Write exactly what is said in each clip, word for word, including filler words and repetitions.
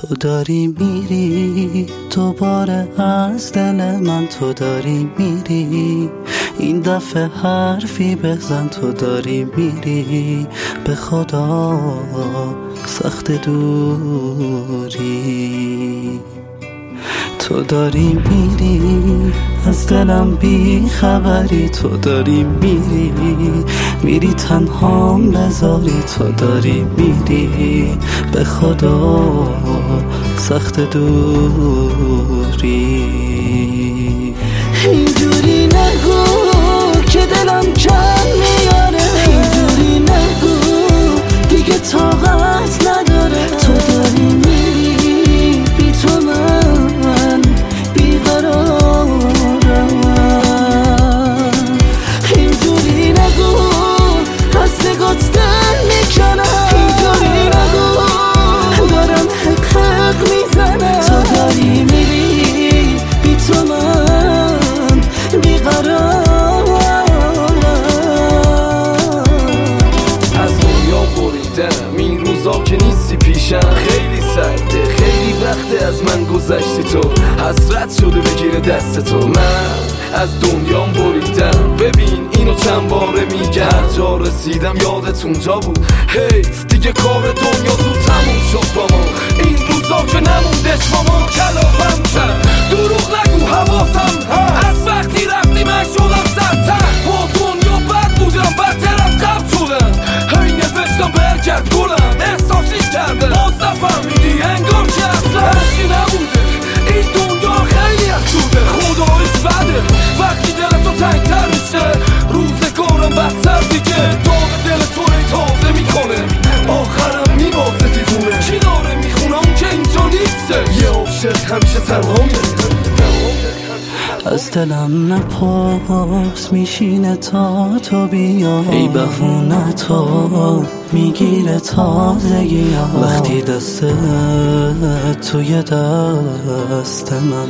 تو داری میری دوباره از دل من، تو داری میری این دفعه حرفی بزن، تو داری میری به خدا سخت دوری. تو داری میری از دلم بی خبری، تو داری میری میری تنهام بذاری، تو داری میری به خدا سخت دوری. اینجوری نگو که دلم کم میاره، اینجوری نگو دیگه طاقت نداره. تو داری میری بی تو من بیقرارم، اینجوری نگو از نگات دل میکنم، اینجوری نگو دارم حق حق میزنم. تو داری میری بی تو من بیقرارم. از دنیا بریدم این روزا که نیستی پیشم، خیلی سرده خیلی وقته از من گذشتی، تو حسرت شده بگیره دست تو. من از دنیا بریدم، ببین اینو چند باره میگم، هر جا رسیدم یادت اونجا بود. حیف دیگه کار دنیا زود تموم شد با ما، این روزا که نموندش با ما. کلافم کرد دروغ نگو حواسم هست، از وقتی رفتی من شدم سرتر، با دنیا بد بودم بدتر از قبل شدم. هی نوشتم برگرد گلم، احساسی کرده باز نفهمیدی انگار که اصلا هرچی نبوده. این دنیا خیلی افسوده، خداییش بده وقتی دل تو تنگتر میشه، روزگارم بدتر دیگه. داغ دل تو ری تازه میکنه، آخرم میبازه دیوونه. چی داره میخونه اون که اینجا نیسته، یه عاشق همیشه تنها میره. از دلم نپرس میشینه تا تو بیا، ای بهونه تو میگیره تازگی ها. وقتی دست توی دست من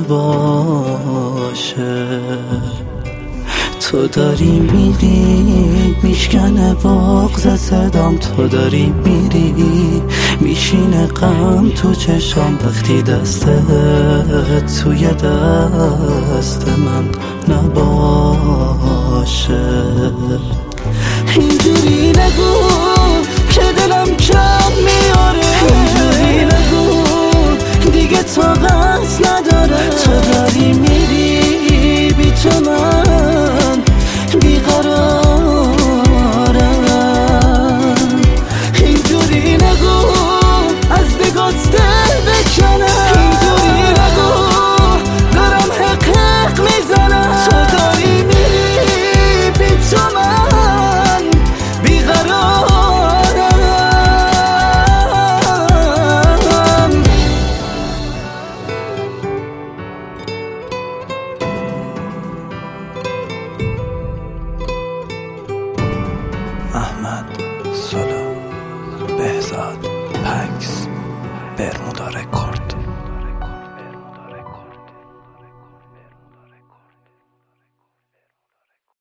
نباشه، تو داری میری میشکنه بغض صدام، تو داری میری میشینه غم تو چشام. وقتی دست توی دست من نباشه، اینجوری نگو